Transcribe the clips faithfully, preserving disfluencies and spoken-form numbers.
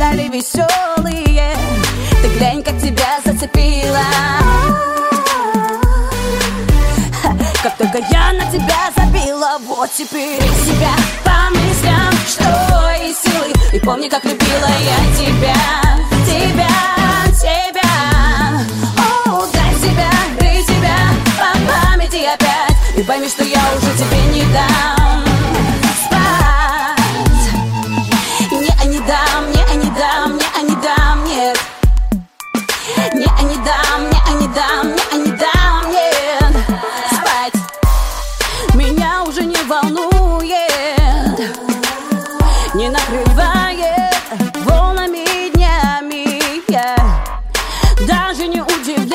стали веселые. Ты глянь, как тебя зацепила. Как только я на тебя забила, вот теперь себя по мыслям, что и силы. И помни, как любила я тебя, тебя, тебя. О, дай себя, дай себя по памяти опять. И пойми, что я уже тебе не дам спать. Не, не дам, не, не дам, не, не дам, нет. Не, не дам, не, не дам, не, не дам, нет. Спать меня уже не волнует, не накрывает волнами днями. Я даже не удивляюсь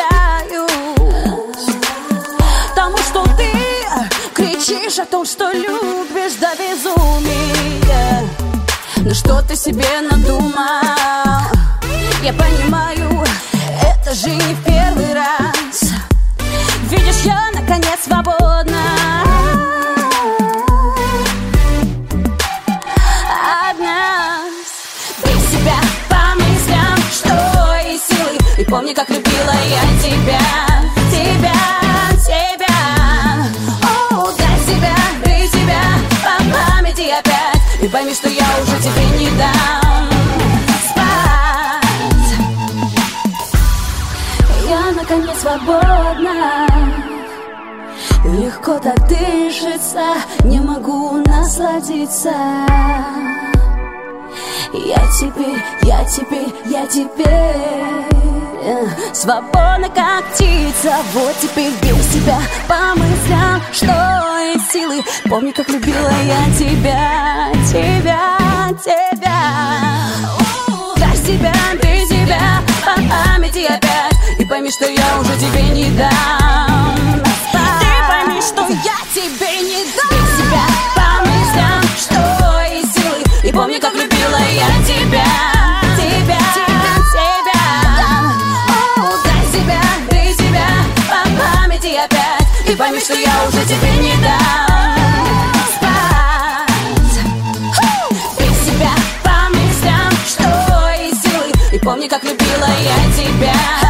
тому, что ты кричишь о том, что любишь до безумия. Но что ты себе надумал? Я понимаю, это же не в первый раз. Видишь, я наконец свободна от нас. Бей себя по мыслям, что и силы. И помни, как любила я тебя, тебя, тебя. О, дай себя, дай себя по памяти опять. И пойми, что я уже тебе не дам спать. Я наконец свободна. Легко так дышится, не могу насладиться. Я теперь, я теперь, я теперь свободна, как птица. Вот теперь бей себя по мыслям, что и силы. Помни, как любила я тебя, тебя, тебя. Дай себя, бей себя по памяти опять. И пойми, что я уже тебе не дам. Ты пойми, что я тебе не дам. Бей себя по мыслям, что и силы. И помни, как любила я тебя, тебя, тебя, тебя. О, дай себя, дай себя по памяти опять. И пойми, что я уже тебе не дам спать. Бей себя по мыслям, что и силы. И помни, как любила я тебя.